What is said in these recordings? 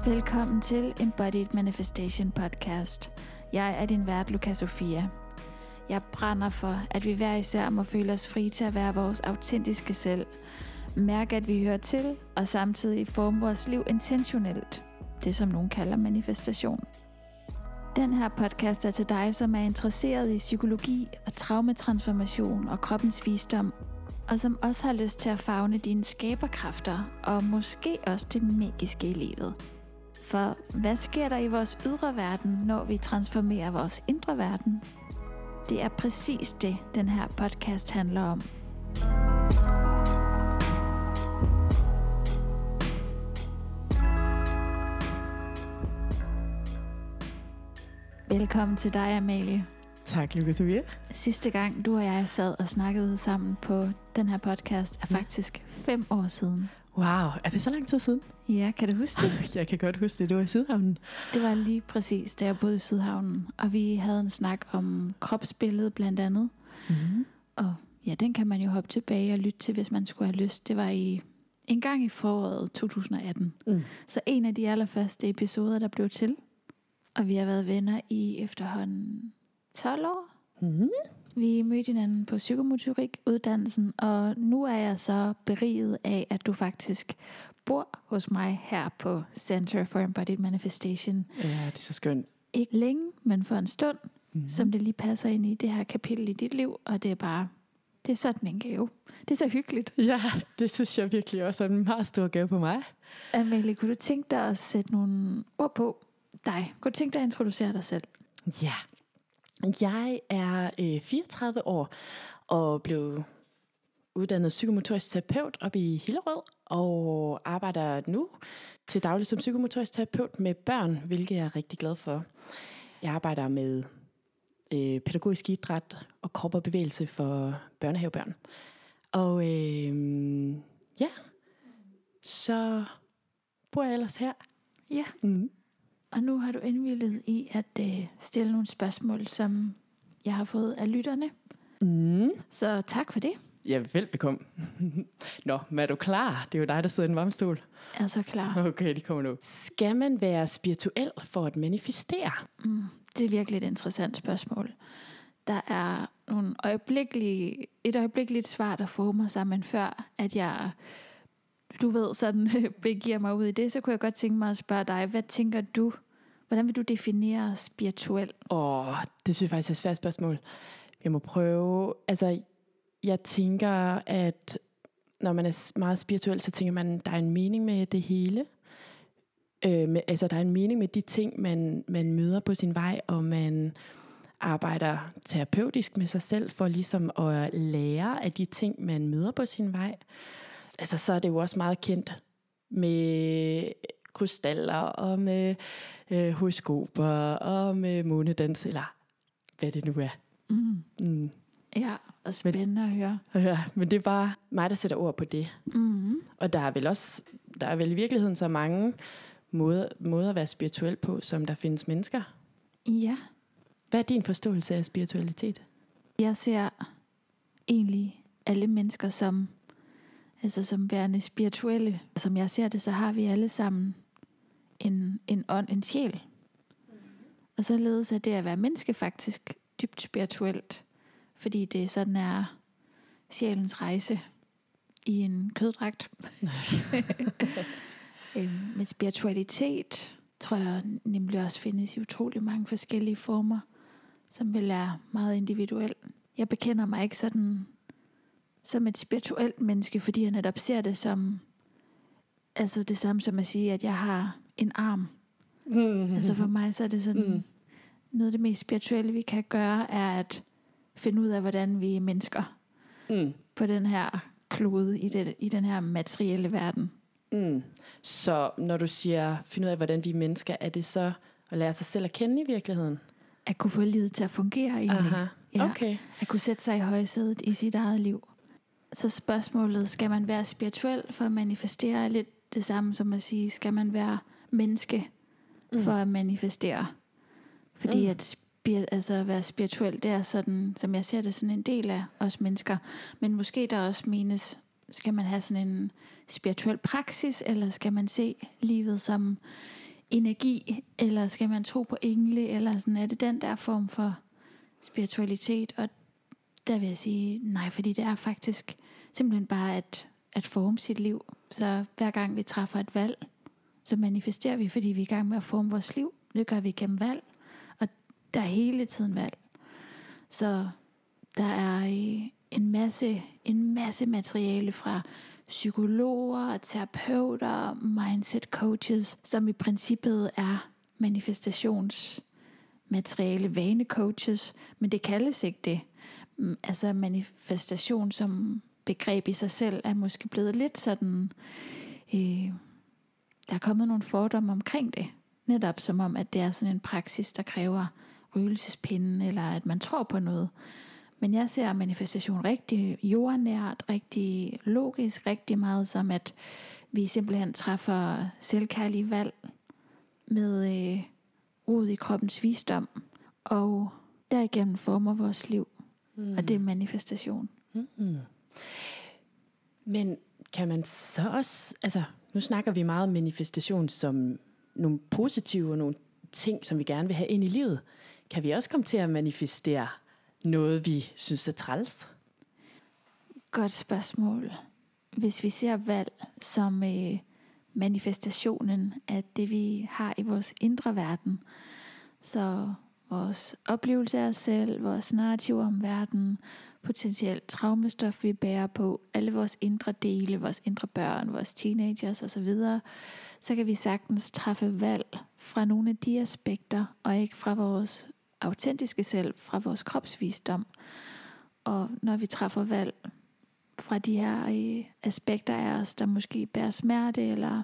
Velkommen til Embodied Manifestation Podcast. Jeg er din vært, Luca Sofia. Jeg brænder for, at vi hver især må føle os fri til at være vores autentiske selv. Mærke, at vi hører til, og samtidig forme vores liv intentionelt. Det, som nogen kalder manifestation. Den her podcast er til dig, som er interesseret i psykologi og traumetransformation og kroppens visdom, og som også har lyst til at favne dine skaberkræfter, og måske også det magiske i livet. For hvad sker der i vores ydre verden, når vi transformerer vores indre verden? Det er præcis det, den her podcast handler om. Velkommen til dig, Amalie. Tak, Luca Sofia. Sidste gang du og jeg sad og snakkede sammen på den her podcast er faktisk 5 år siden. Wow, er det så lang tid siden? Ja, kan du huske det? Jeg kan godt huske det, du var i Sydhavnen. Det var lige præcis, da jeg boede i Sydhavnen, og vi havde en snak om kropsbillede blandt andet. Mm-hmm. Og ja, den kan man jo hoppe tilbage og lytte til, hvis man skulle have lyst. Det var en gang i foråret 2018. Så en af de allerførste episoder, der blev til. Og vi har været venner i efterhånden 12 år. Mm-hmm. Vi mødte hinanden på psykomotorik-uddannelsen, og nu er jeg så beriget af, at du faktisk bor hos mig her på Center for Embodied Manifestation. Ja, det er så skønt. Ikke længe, men for en stund, som det lige passer ind i det her kapitel i dit liv, og det er sådan en gave. Det er så hyggeligt. Ja, det synes jeg virkelig også er en meget stor gave på mig. Amalie, kunne du tænke dig at sætte nogle ord på dig? Kunne du tænke dig at introducere dig selv? Ja. Jeg er 34 år og blev uddannet psykomotorisk terapeut op i Hillerød og arbejder nu til daglig som psykomotorisk terapeut med børn, hvilket jeg er rigtig glad for. Jeg arbejder med pædagogisk idræt og krop og bevægelse for børnehavebørn. Og så bor jeg ellers her. Ja. Og nu har du indvilget i at stille nogle spørgsmål, som jeg har fået af lytterne. Så tak for det. Ja, velbekomme. Nå, men er du klar? Det er jo dig, der sidder i en varmestol. Jeg er så klar. Okay, de kommer nu. Skal man være spirituel for at manifestere? Det er virkelig et interessant spørgsmål. Der er et øjeblikkeligt svar, der former sig, men før at jeg, du ved, sådan begiver mig ud i det, så kunne jeg godt tænke mig at spørge dig, hvad tænker du? Hvordan vil du definere spirituel? Det synes jeg faktisk er et svært spørgsmål. Jeg må prøve. Altså, jeg tænker, at når man er meget spirituel, så tænker man, at der er en mening med det hele. Der er en mening med de ting, man møder på sin vej, og man arbejder terapeutisk med sig selv, for ligesom at lære af de ting, man møder på sin vej. Altså, så er det jo også meget kendt med krystaller og med horoskoper og med månedans, eller hvad det nu er. Ja, og spændende at høre. Ja, men det er bare mig, der sætter ord på det. Og der er vel i virkeligheden så mange måder at være spirituel på, som der findes mennesker. Ja. Hvad er din forståelse af spiritualitet? Jeg ser egentlig alle mennesker som værende spirituelle. Som jeg ser det, så har vi alle sammen en ånd, en sjæl. Og således er det at være menneske faktisk dybt spirituelt. Fordi det sådan er sjælens rejse i en køddragt. Med spiritualitet tror jeg nemlig også findes i utrolig mange forskellige former, som vil er meget individuel. Jeg bekender mig ikke sådan som et spirituelt menneske, fordi jeg netop ser det som det samme som at sige, at jeg har en arm. Altså for mig så er det sådan noget af det mest spirituelle vi kan gøre er at finde ud af hvordan vi er mennesker på den her klode i den her materielle verden. Så når du siger finde ud af hvordan vi er mennesker, er det så at lære sig selv at kende i virkeligheden? At kunne få livet til at fungere egentlig. Aha. Ja, Okay. at kunne sætte sig i højsædet i sit eget liv. Så spørgsmålet, skal man være spirituel for at manifestere, er lidt det samme som at sige, skal man være menneske for at manifestere? Fordi at være spirituel, det er sådan, som jeg ser det, sådan en del af os mennesker. Men måske der også menes, skal man have sådan en spirituel praksis, eller skal man se livet som energi, eller skal man tro på engle, eller sådan, er det den der form for spiritualitet? Og der vil jeg sige nej, fordi det er faktisk simpelthen bare at forme sit liv. Så hver gang vi træffer et valg, så manifesterer vi, fordi vi er i gang med at forme vores liv. Det gør vi gennem valg, og der er hele tiden valg. Så der er en masse materiale fra psykologer, terapeuter, mindset coaches, som i princippet er manifestationsmateriale, vanecoaches, men det kaldes ikke det. Altså manifestation som begreb i sig selv er måske blevet lidt sådan, der er kommet nogle fordomme omkring det. Netop som om, at det er sådan en praksis, der kræver røgelsespinden, eller at man tror på noget. Men jeg ser manifestation rigtig jordnært, rigtig logisk, rigtig meget som, at vi simpelthen træffer selvkærlige valg med rod i kroppens visdom, og derigennem former vores liv. Og det er manifestation. Men kan man så også, altså nu snakker vi meget om manifestation som nogle positive og nogle ting, som vi gerne vil have ind i livet. Kan vi også komme til at manifestere noget, vi synes er træls? Godt spørgsmål. Hvis vi ser valg som manifestationen af det, vi har i vores indre verden, så vores oplevelse af os selv, vores narrativ om verden, potentielt traumestof, vi bærer på, alle vores indre dele, vores indre børn, vores teenagers osv., så kan vi sagtens træffe valg fra nogle af de aspekter, og ikke fra vores autentiske selv, fra vores kropsvisdom. Og når vi træffer valg fra de her aspekter af os, der måske bærer smerte, eller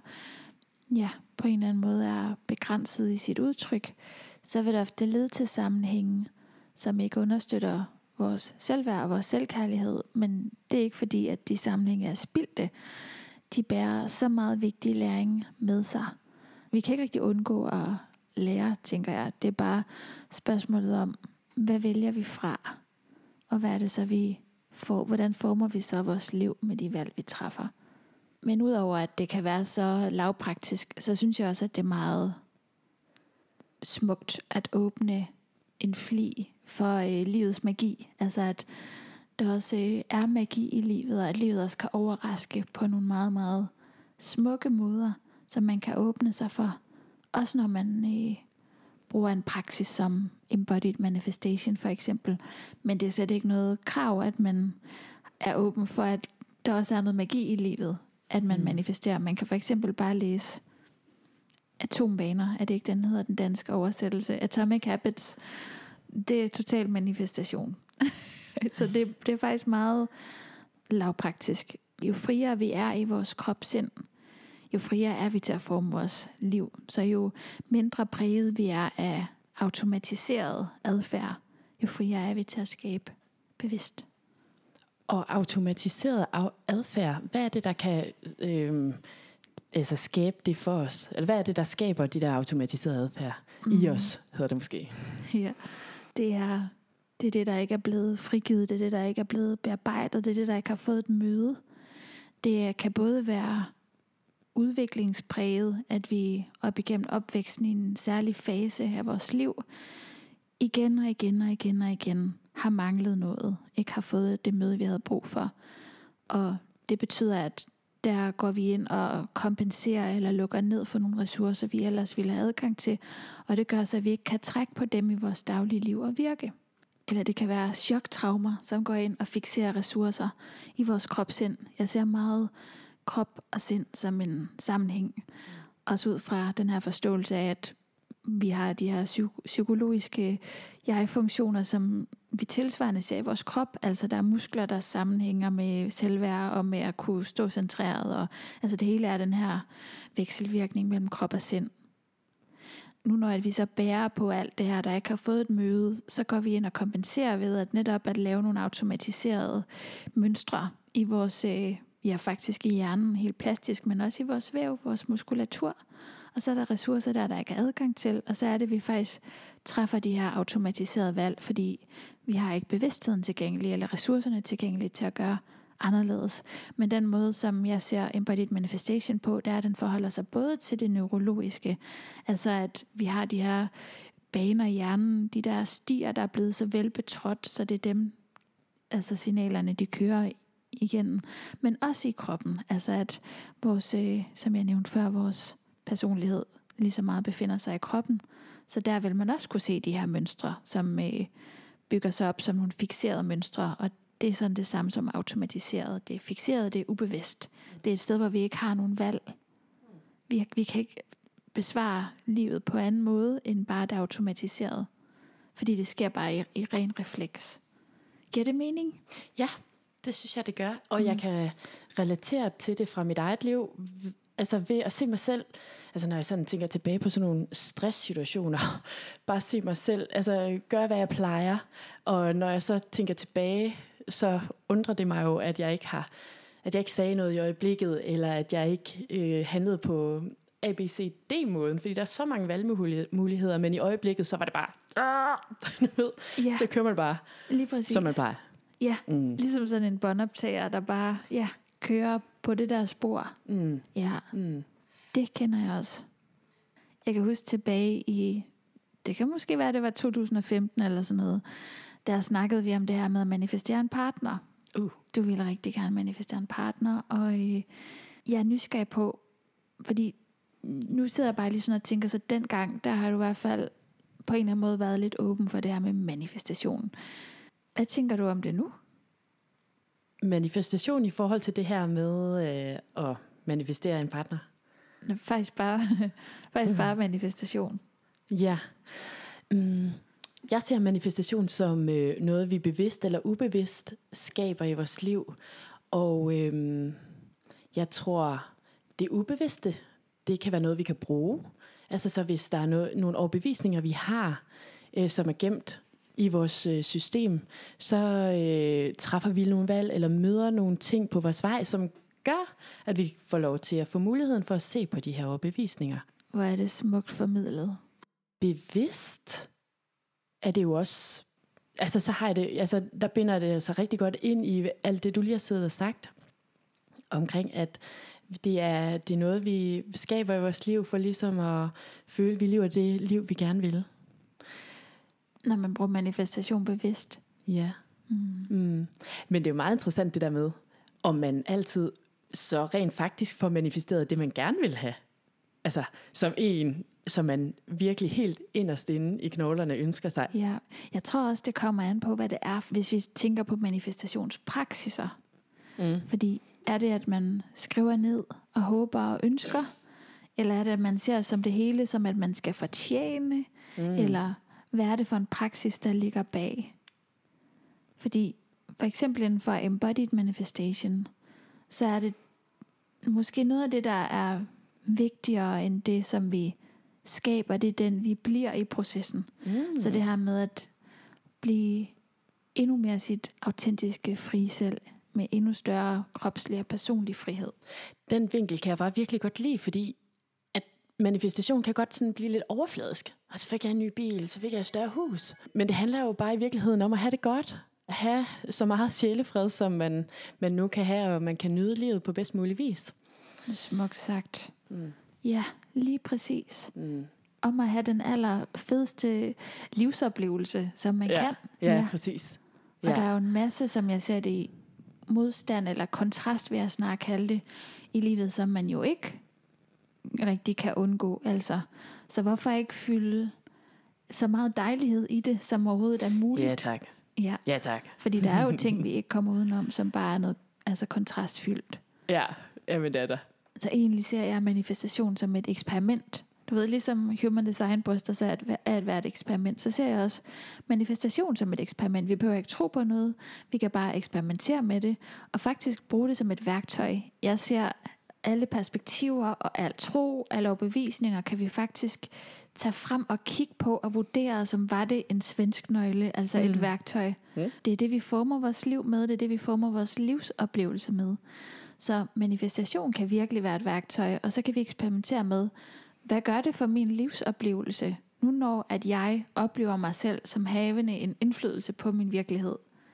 på en eller anden måde er begrænset i sit udtryk, så vil det ofte lede til sammenhænge, som ikke understøtter vores selvværd og vores selvkærlighed. Men det er ikke fordi, at de sammenhænge er spildte. De bærer så meget vigtig læring med sig. Vi kan ikke rigtig undgå at lære, tænker jeg. Det er bare spørgsmålet om, hvad vælger vi fra? Og hvad er det så, vi får? Hvordan former vi så vores liv med de valg, vi træffer? Men udover at det kan være så lavpraktisk, så synes jeg også, at det er meget smukt at åbne en fli for livets magi. Altså at der også er magi i livet, og at livet også kan overraske på nogle meget, meget smukke måder, som man kan åbne sig for. Også når man bruger en praksis som embodied manifestation for eksempel. Men det er slet ikke noget krav, at man er åben for, at der også er noget magi i livet, at man manifesterer. Man kan for eksempel bare læse Atomvaner, er det ikke den hedder den danske oversættelse, Atomic Habits. Det er total manifestation. Så det er faktisk meget lavpraktisk. Jo friere vi er i vores kropssind, jo friere er vi til at forme vores liv. Så jo mindre præget vi er af automatiseret adfærd, jo friere er vi til at skabe bevidst. Og automatiseret adfærd, hvad er det, der kan skabe det for os? Eller hvad er det, der skaber de der automatiserede adfærd i os, hedder det måske? Ja, det er det, der ikke er blevet frigivet, det er det, der ikke er blevet bearbejdet, det er det, der ikke har fået et møde. Det kan både være udviklingspræget, at vi op igennem opvæksten i en særlig fase af vores liv, igen og igen har manglet noget, ikke har fået det møde, vi havde brug for. Og det betyder, at der går vi ind og kompenserer eller lukker ned for nogle ressourcer, vi ellers ville have adgang til, og det gør så, at vi ikke kan trække på dem i vores daglige liv og virke. Eller det kan være choktraumer, som går ind og fikserer ressourcer i vores kropssind. Jeg ser meget krop og sind som en sammenhæng. Også ud fra den her forståelse af, at vi har de her psykologiske jeg-funktioner, som vi tilsvarende ser i vores krop. Altså der er muskler, der sammenhænger med selvværd og med at kunne stå centreret. Og, altså det hele er den her vekselvirkning mellem krop og sind. Nu når vi så bærer på alt det her, der ikke har fået et møde, så går vi ind og kompenserer ved at netop at lave nogle automatiserede mønstre i vores, faktisk i hjernen, helt plastisk, men også i vores væv, vores muskulatur. Og så er der ressourcer der ikke er adgang til, og så er det, vi faktisk træffer de her automatiserede valg, fordi vi har ikke bevidstheden tilgængelig, eller ressourcerne tilgængelige til at gøre anderledes. Men den måde, som jeg ser embodied manifestation på, det er, at den forholder sig både til det neurologiske, altså at vi har de her baner i hjernen, de der stier, der er blevet så velbetrådt, så det er dem, altså signalerne, de kører igennem, men også i kroppen, altså at vores, som jeg nævnte før, vores personlighed lige så meget befinder sig i kroppen, så der vil man også kunne se de her mønstre, som bygger sig op som nogle fikserede mønstre, og det er sådan det samme som automatiseret. Det er fikseret, det er ubevidst. Det er et sted, hvor vi ikke har nogen valg. Vi kan ikke besvare livet på anden måde, end bare det automatiseret. Fordi det sker bare i ren refleks. Giver det mening? Ja, det synes jeg, det gør. Og jeg kan relatere til det fra mit eget liv. Altså ved at se mig selv, altså når jeg sådan tænker tilbage på sådan nogle stresssituationer, bare se mig selv, altså gøre hvad jeg plejer. Og når jeg så tænker tilbage, så undrer det mig jo, at jeg ikke sagde noget i øjeblikket, eller at jeg ikke handlede på ABCD-måden, fordi der er så mange valgmuligheder, men i øjeblikket, så var det bare, så kører man bare, lige præcis. som man plejer. Ja, ligesom sådan en båndoptager, der bare kører på det der spor. Det kender jeg også. Jeg kan huske tilbage i, det kan måske være, det var 2015 eller sådan noget, der snakkede vi om det her med at manifestere en partner. Du ville rigtig gerne manifestere en partner, og jeg er nysgerrig på, fordi nu sidder jeg bare lige sådan og tænker, så dengang, der har du i hvert fald på en eller anden måde været lidt åben for det her med manifestation. Hvad tænker du om det nu? Manifestation i forhold til det her med at manifestere en partner? Faktisk bare manifestation. Ja. Jeg ser manifestation som noget, vi bevidst eller ubevidst skaber i vores liv. Og jeg tror, det ubevidste, det kan være noget, vi kan bruge. Altså så hvis der er nogle overbevisninger, vi har, som er gemt i vores system, så træffer vi nogle valg eller møder nogle ting på vores vej, som gør, at vi får lov til at få muligheden for at se på de her overbevisninger. Hvor er det smukt formidlet. Bevidst er det jo også, altså så har jeg det, altså der binder det så rigtig godt ind i alt det, du lige har siddet og sagt, omkring at det er noget, vi skaber i vores liv, for ligesom at føle, at vi lever det liv, vi gerne vil. Når man bruger manifestation bevidst. Ja. Men det er jo meget interessant det der med, om man altid så rent faktisk får manifesteret det, man gerne vil have. Altså som man virkelig helt inderst inde i knoglerne ønsker sig. Ja, jeg tror også, det kommer an på, hvad det er, hvis vi tænker på manifestationspraksiser. Fordi er det, at man skriver ned og håber og ønsker? Eller er det, at man ser som det hele, som at man skal fortjene? Eller hvad er det for en praksis, der ligger bag? Fordi for eksempel inden for embodied manifestation, så er det måske noget af det, der er vigtigere end det, som vi skaber, det er den, vi bliver i processen. Så det her med at blive endnu mere sit autentiske frie selv, med endnu større kropslig og personlig frihed. Den vinkel kan jeg bare virkelig godt lide, fordi at manifestation kan godt sådan blive lidt overfladisk. Og så fik jeg en ny bil, så fik jeg et større hus. Men det handler jo bare i virkeligheden om at have det godt. At have så meget sjælefred, som man nu kan have, og man kan nyde livet på bedst mulig vis. Smukt sagt. Ja, lige præcis. Om at have den allerfedeste livsoplevelse, som man kan. Ja, præcis. Og der er jo en masse, som jeg ser det i, modstand eller kontrast, vil jeg snart kalde det, i livet, som man jo ikke rigtig kan undgå. Altså. Så hvorfor ikke fylde så meget dejlighed i det, som overhovedet er muligt? Ja, tak. Ja, tak. Fordi der er jo ting, vi ikke kommer udenom, som bare er noget kontrastfyldt. Ja, men det er der. Så egentlig ser jeg manifestation som et eksperiment. Du ved, ligesom Human Design bryster sig at være et eksperiment, så ser jeg også manifestation som et eksperiment. Vi behøver ikke tro på noget. Vi kan bare eksperimentere med det, og faktisk bruge det som et værktøj. Jeg ser alle perspektiver og al tro, alle overbevisninger, kan vi faktisk tage frem og kigge på og vurdere, som var det en svensk nøgle, altså et værktøj. Det er det, vi former vores liv med, det er det, vi former vores livsoplevelse med. Så manifestation kan virkelig være et værktøj, og så kan vi eksperimentere med, hvad gør det for min livsoplevelse, nu når at jeg oplever mig selv som havende en indflydelse på min virkelighed.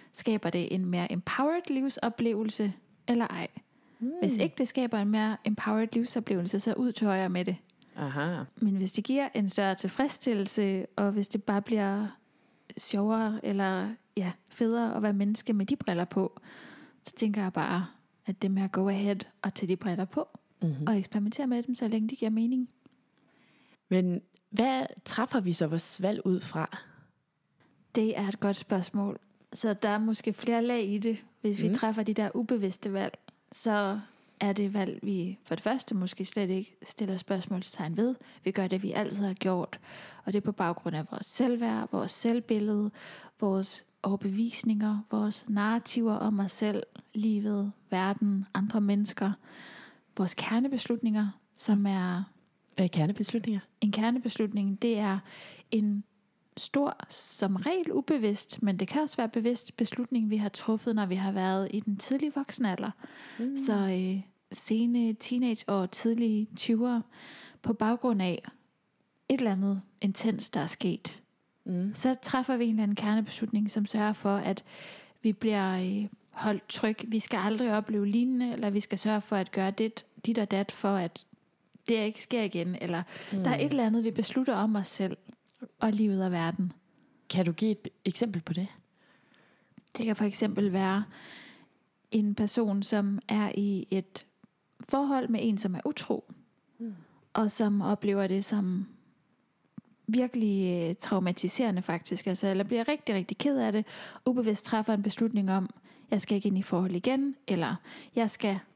Skaber det en mere empowered livsoplevelse, eller ej? Hvis ikke det skaber en mere empowered livsoplevelse, så udtør jeg med det. Aha. Men hvis det giver en større tilfredsstillelse, og hvis det bare bliver sjovere, eller federe at være menneske med de briller på, så tænker jeg bare, at det med at go ahead og tage de briller på, og eksperimentere med dem, så længe de giver mening. Men hvad træffer vi så vores valg ud fra? Det er et godt spørgsmål. Så der er måske flere lag i det. Hvis vi træffer de der ubevidste valg, så er det valg, vi for det første måske slet ikke stiller spørgsmålstegn ved. Vi gør det, vi altid har gjort. Og det er på baggrund af vores selvværd, vores selvbillede, vores overbevisninger, vores narrativer om os selv, livet, verden, andre mennesker. Vores kernebeslutninger, som er... Hvad er kernebeslutninger? En kernebeslutning, det er en stor, som regel ubevidst, men det kan også være bevidst beslutning, vi har truffet, når vi har været i den tidlige voksenalder. Så sene teenageår, tidlige 20'ere, på baggrund af et eller andet intens, der er sket. Så træffer vi en eller anden kernebeslutning, som sørger for, at vi bliver holdt tryg. Vi skal aldrig opleve lignende, eller vi skal sørge for at gøre dit og dat, for at det ikke sker igen. Eller der er et eller andet, vi beslutter om os selv og livet og verden. Kan du give et eksempel på det? Det kan for eksempel være en person, som er i et forhold med en, som er utro, og som oplever det som virkelig traumatiserende faktisk, altså, eller bliver rigtig, rigtig ked af det, ubevidst træffer en beslutning om, jeg skal ikke ind i forhold igen, eller jeg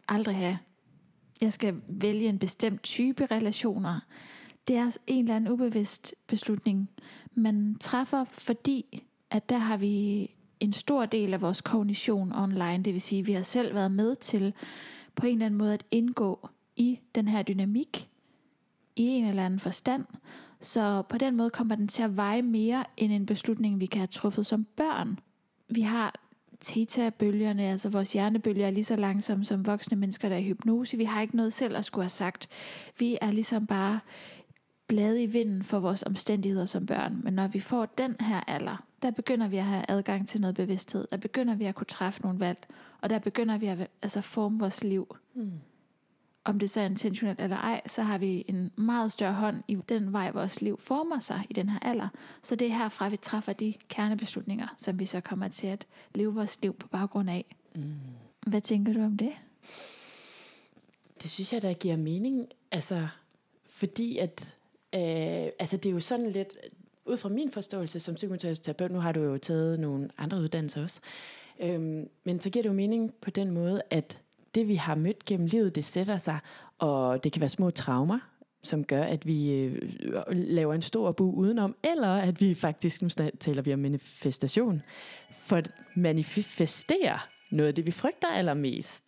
skal vælge en bestemt type relationer. Det er en eller anden ubevidst beslutning, man træffer, fordi at der har vi en stor del af vores kognition online, det vil sige, at vi har selv været med til på en eller anden måde at indgå i den her dynamik i en eller anden forstand. Så på den måde kommer den til at veje mere end en beslutning, vi kan have truffet som børn. Vi har theta-bølgerne, altså vores hjernebølger er lige så langsomme som voksne mennesker, der er i hypnose. Vi har ikke noget selv at skulle have sagt. Vi er ligesom bare blade i vinden for vores omstændigheder som børn. Men når vi får den her alder, der begynder vi at have adgang til noget bevidsthed. Der begynder vi at kunne træffe nogle valg. Og der begynder vi at forme vores liv. Om det så er intentionelt eller ej, så har vi en meget større hånd i den vej, vores liv former sig i den her alder. Så det er herfra, vi træffer de kernebeslutninger, som vi så kommer til at leve vores liv på baggrund af. Hvad tænker du om det? Det synes jeg, der giver mening. Altså, fordi at det er jo sådan lidt, ud fra min forståelse som psykomotorisk terapeut, nu har du jo taget nogle andre uddannelser også, men så giver det jo mening på den måde, at det vi har mødt gennem livet, det sætter sig, og det kan være små traumer, som gør, at vi laver en stor bu udenom, eller at vi faktisk, nu taler vi om manifestation, for at manifestere noget af det, vi frygter allermest.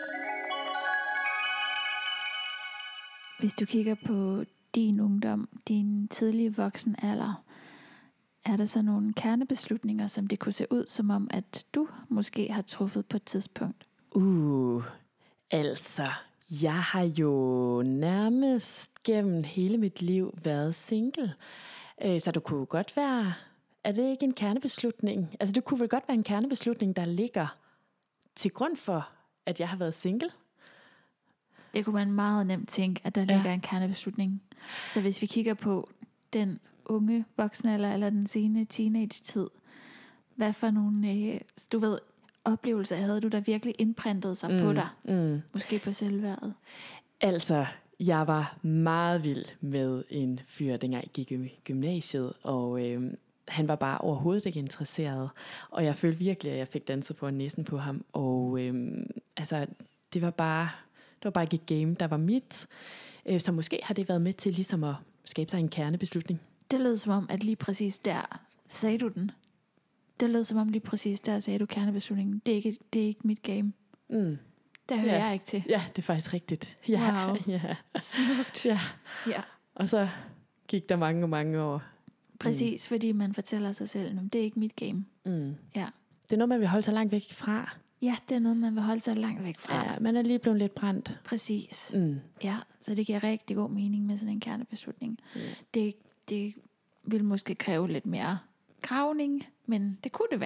Hvis du kigger på din ungdom, din tidlige voksenalder, er der så nogle kernebeslutninger, som det kunne se ud som om, at du måske har truffet på et tidspunkt? Altså, jeg har jo nærmest gennem hele mit liv været single. Så det kunne godt være, er det ikke en kernebeslutning? Altså, det kunne vel godt være en kernebeslutning, der ligger til grund for, at jeg har været single? Det kunne man meget nemt tænke, at der ligger en kernebeslutning. Så hvis vi kigger på den unge voksenalder eller den sene teenage-tid, hvad for nogle, oplevelser havde du, der virkelig indprintede sig på dig? Måske på selvværdet? Altså, jeg var meget vild med en fyr, dengang jeg gik i gymnasiet, og han var bare overhovedet ikke interesseret. Og jeg følte virkelig, at jeg fik danset foran næsen på ham. Og det var bare ikke et game, der var mit. Så måske har det været med til ligesom at skabe sig en kernebeslutning. Det lød som om, at lige præcis der sagde du den. Det lød som om lige præcis der sagde du kernebeslutningen. Det er ikke mit game. Der hører jeg ikke til. Ja, det er faktisk rigtigt. Ja, wow. Ja. Smukt. Ja. Ja. Og så gik der mange år. Præcis, fordi man fortæller sig selv, at det er ikke mit game. Ja. Det er noget, man vil holde sig langt væk fra. Ja, det er noget, man vil holde sig langt væk fra. Ja, man er lige blevet lidt brændt. Præcis. Ja, så det giver rigtig god mening med sådan en kernebeslutning. Det vil måske kræve lidt mere gravning, men det kunne det være.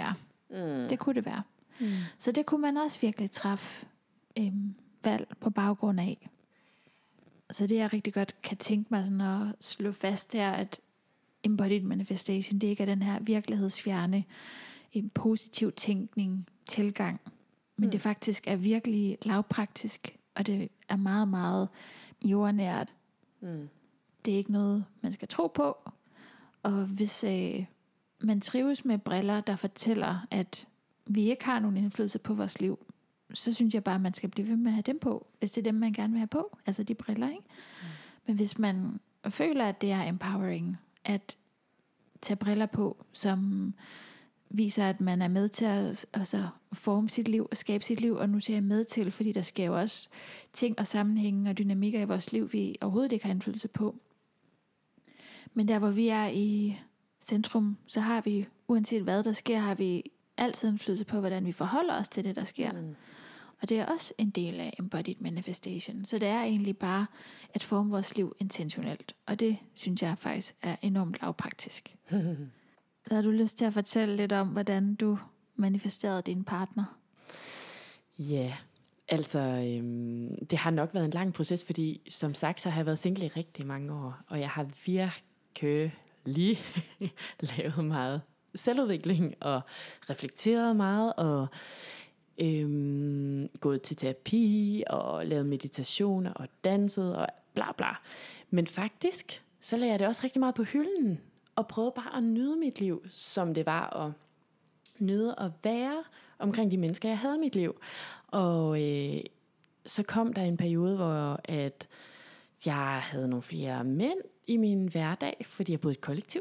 Det kunne det være. Så det kunne man også virkelig træffe valg på baggrund af. Så det jeg rigtig godt kan tænke mig sådan at slå fast her, at embodied manifestation, det ikke er den her virkelighedsfjerne, en positiv tænkning, tilgang, men det faktisk er virkelig lavpraktisk, og det er meget, meget jordnært. Det er ikke noget, man skal tro på, og hvis man trives med briller, der fortæller, at vi ikke har nogen indflydelse på vores liv, så synes jeg bare, at man skal blive ved med at have dem på, hvis det er dem, man gerne vil have på, altså de briller, ikke? Men hvis man føler, at det er empowering, at tage briller på, som viser, at man er med til at forme sit liv og skabe sit liv, og nu siger jeg med til, fordi der sker jo også ting og sammenhænge og dynamikker i vores liv, vi overhovedet ikke har indflydelse på. Men der, hvor vi er i centrum, så har vi, uanset hvad der sker, har vi altid indflydelse på, hvordan vi forholder os til det, der sker. Og det er også en del af embodied manifestation. Så det er egentlig bare at forme vores liv intentionelt. Og det synes jeg faktisk er enormt lavpraktisk. Så har du lyst til at fortælle lidt om, hvordan du manifesterede din partner? Ja, altså det har nok været en lang proces, fordi som sagt, så har jeg været single i rigtig mange år. Og jeg har virkelig lavet meget selvudvikling og reflekteret meget og gået til terapi og lavet meditationer og danset og bla bla. Men faktisk, så lagde jeg det også rigtig meget på hylden og prøvede bare at nyde mit liv, som det var, og nyde at være omkring de mennesker, jeg havde i mit liv. Og så kom der en periode, hvor at jeg havde nogle flere mænd i min hverdag, fordi jeg boede i et kollektiv.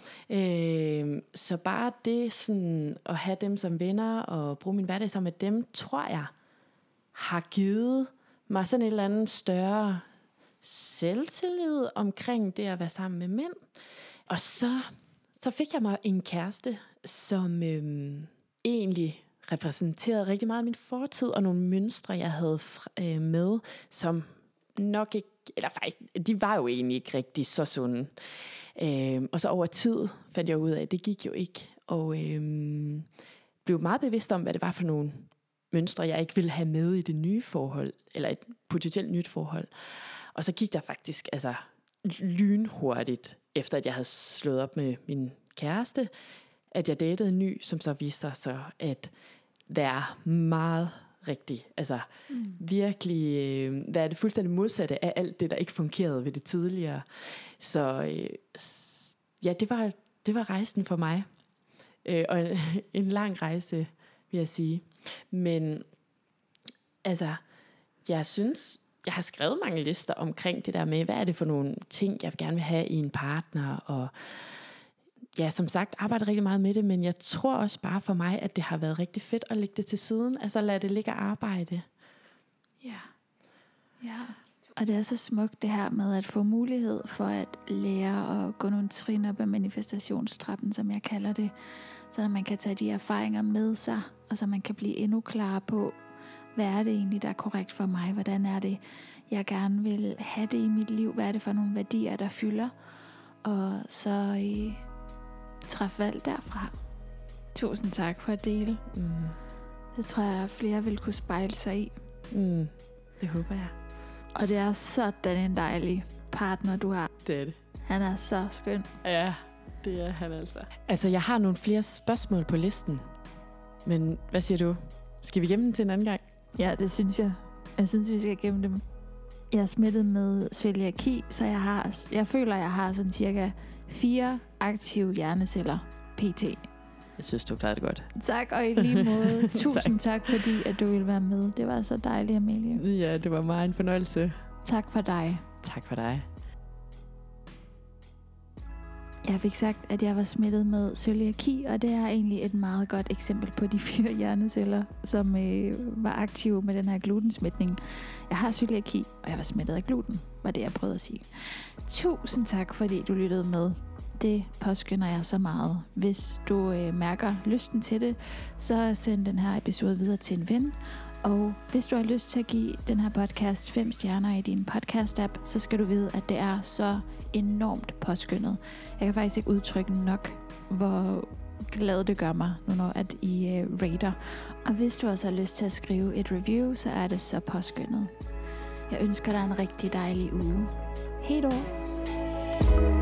Så bare det sådan, at have dem som venner og bruge min hverdag sammen med dem, tror jeg har givet mig sådan et eller andet større selvtillid omkring det at være sammen med mænd. Og så fik jeg mig en kæreste, som egentlig repræsenterede rigtig meget af min fortid og nogle mønstre, jeg havde med, som nok ikke, eller faktisk, de var jo egentlig ikke rigtig så sunde. Og så over tid fandt jeg ud af, at det gik jo ikke, og blev meget bevidst om, hvad det var for nogle mønstre, jeg ikke ville have med i det nye forhold, eller et potentielt nyt forhold. Og så gik der faktisk lynhurtigt, efter at jeg havde slået op med min kæreste, at jeg datede en ny, som så viste sig så at være meget rigtig. Altså virkelig være det fuldstændig modsatte af alt det, der ikke fungerede ved det tidligere. Så ja, det var rejsen for mig. Og en lang rejse, vil jeg sige. Men altså, jeg synes, jeg har skrevet mange lister omkring det der med, hvad er det for nogle ting, jeg gerne vil have i en partner, og ja, som sagt, arbejder rigtig meget med det, men jeg tror også bare for mig, at det har været rigtig fedt at lægge det til siden, altså lade det ligge og arbejde. Ja. Og det er så smukt det her med at få mulighed for at lære at gå nogle trin op ad manifestationstrappen, som jeg kalder det, så man kan tage de erfaringer med sig, og så man kan blive endnu klarere på, hvad er det egentlig, der er korrekt for mig, hvordan er det, jeg gerne vil have det i mit liv, hvad er det for nogle værdier, der fylder, og så træffe valg derfra. Tusind tak for at dele. Det tror jeg, flere vil kunne spejle sig i. Det håber jeg. Og det er sådan en dejlig partner, du har. Det er det. Han er så skøn. Ja, det er han altså. Altså, jeg har nogle flere spørgsmål på listen. Men hvad siger du? Skal vi gemme dem til en anden gang? Ja, det synes jeg. Jeg synes, vi skal gemme dem. Jeg er smittet med cøliaki, så jeg føler, jeg har sådan cirka 4 aktive hjerneceller pt. Jeg synes, du klarede det godt. Tak, og i lige måde. Tusind tak, fordi at du ville være med. Det var så dejligt, Amalie. Ja, det var meget en fornøjelse. Tak for dig. Tak for dig. Jeg fik sagt, at jeg var smittet med cøliaki, og det er egentlig et meget godt eksempel på de 4 hjerneceller, som var aktive med den her glutensmitning. Jeg har cøliaki, og jeg var smittet af gluten, var det jeg prøvede at sige. Tusind tak, fordi du lyttede med. Det påskynder jeg så meget. Hvis du mærker lysten til det, så send den her episode videre til en ven. Og hvis du har lyst til at give den her podcast 5 stjerner i din podcast-app, så skal du vide, at det er så enormt påskyndet. Jeg kan faktisk ikke udtrykke nok, hvor glad det gør mig, når at I rater. Og hvis du også har lyst til at skrive et review, så er det så påskyndet. Jeg ønsker dig en rigtig dejlig uge. Hej då!